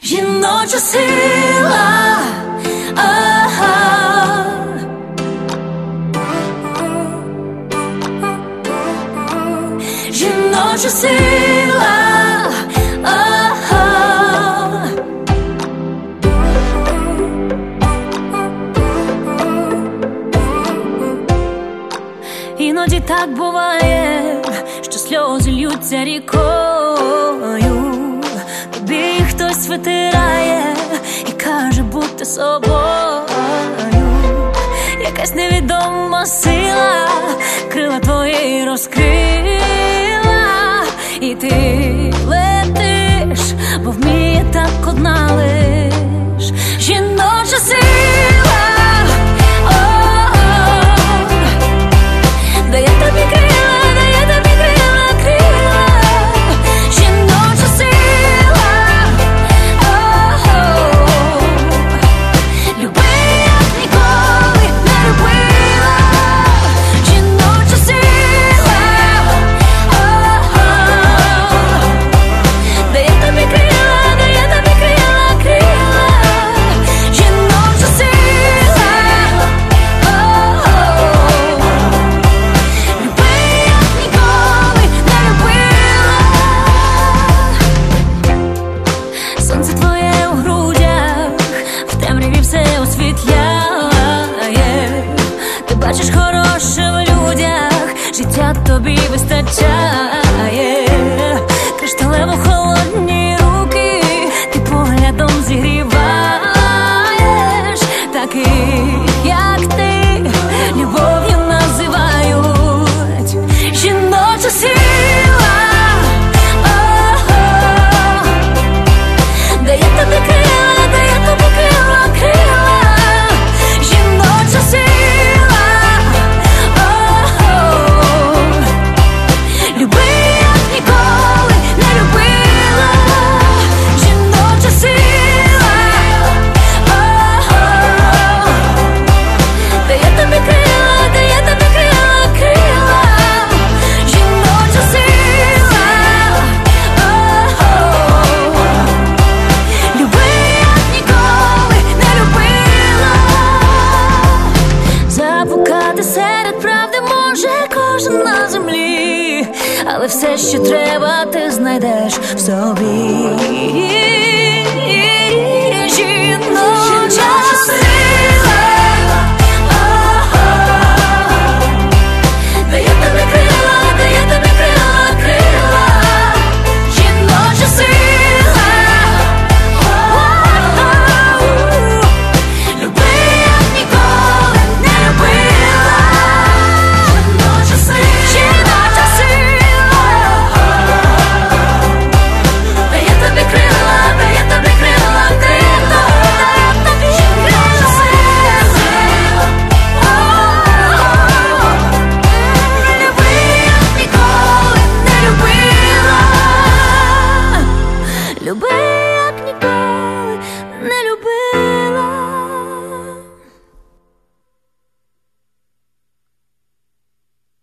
Жіноча сила, жіноча сила, іноді так буває, що сльози ллються рікою. Тобі хтось витирає і каже бути собою. Якась невідома сила крила твої розкрила, і ти летиш, бо вміє так одна лиш жіноча сила. Дає тобі крила, дає тобі крила, крила, жіноча сила. Люби, як ніколи не любила, жіноча сила. Дає тобі крила, дає тобі крила, крила, жіноча сила. Сонце твоє у грудях, в темряві все освітляє. Ти бачиш хороше в людях, життя тобі вистачає. Кришталево холодні руки ти поглядом зігріваєш. Таких, як ти, любов'ю називають жіноча сила. Дає тобі крила, дає тобі крила, крила, жіноча сила. Люби, як ніколи не любила, жіноча сила. Дає тобі крила, дає тобі крила, крила, жіноча сила. Люби, як ніколи не любила. Заблукати серед правди може кожен на землі, але все, що треба, ти знайдеш в собі. Жіноча сила. Дає тобі крила, дає тобі крила, крила, жіноча сила. Люби, як ніколи не любила, жіноча сила. Жіноча сила. Дає тобі крила, дає тобі крила, крила, жіноча сила. Люби, як ніколи не любила. Люби.